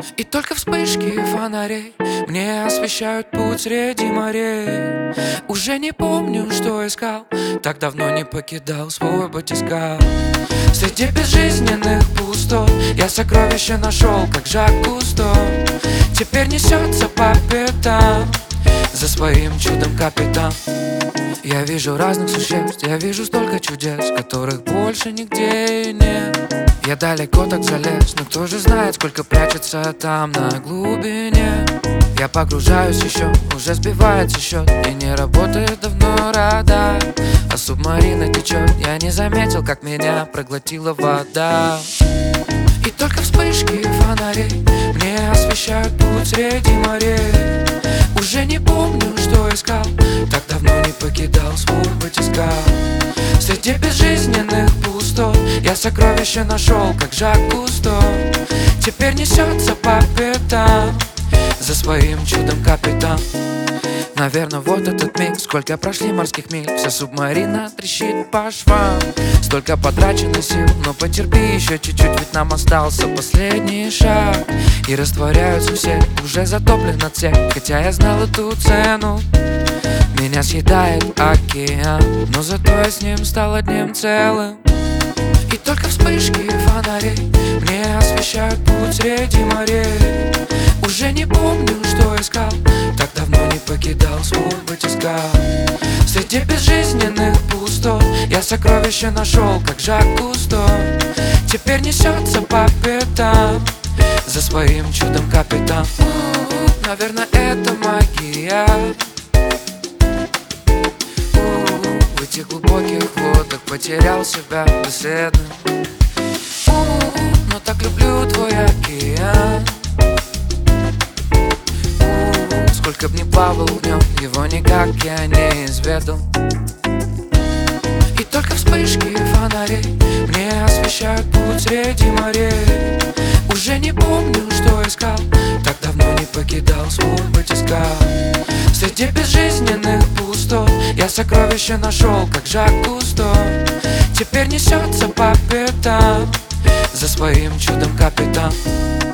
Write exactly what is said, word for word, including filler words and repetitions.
И только вспышки фонарей мне освещают путь среди морей. Уже не помню, что искал, так давно не покидал свой батискаф. Среди безжизненных пустот я сокровища нашел, как Жак Кусто. Теперь несется по пятам за своим чудом капитан. Я вижу разных существ, я вижу столько чудес, которых больше нигде нет. Я далеко так залез, но кто же знает, сколько прячется там на глубине. Я погружаюсь еще, уже сбивается счет, и не работает давно радар. А субмарина течет, я не заметил, как меня проглотила вода. И только вспышки фонарей мне освещают путь среди морей. Уже не помню, что искал, так давно не покидал свой батискаф. Среди безжизненных пустот я сокровища нашел, как Жак Кусто. Теперь несется по пятам за своим чудом капитан. Наверное, вот этот миг, сколько прошли морских миль, вся субмарина трещит по швам. Столько потрачено сил, но потерпи еще чуть-чуть, ведь нам остался последний шаг. И растворяются все, уже затоплена цель, хотя я знал эту цену. Меня съедает океан, но зато я с ним стал одним целым. И только вспышки фонарей мне освещают путь среди морей. Уже не помню, что искал, так давно не покидал свой батискаф. Среди безжизненных пустот я сокровища нашел, как Жак Кусто. Теперь несется по пятам за своим чудом капитан. Наверное, это магия. В этих глубоких водах потерял себя бесследно. Но так люблю твой океан. Сколько б ни плавал в нем, его никак я не изведал. И только вспышки фонарей мне освещают путь среди морей. Уже не помню, что искал, так давно не покидал свой батискаф. Среди безжизненных пустот я сокровища нашел, как Жак Кусто. Теперь несется по пятам за своим чудом капитан.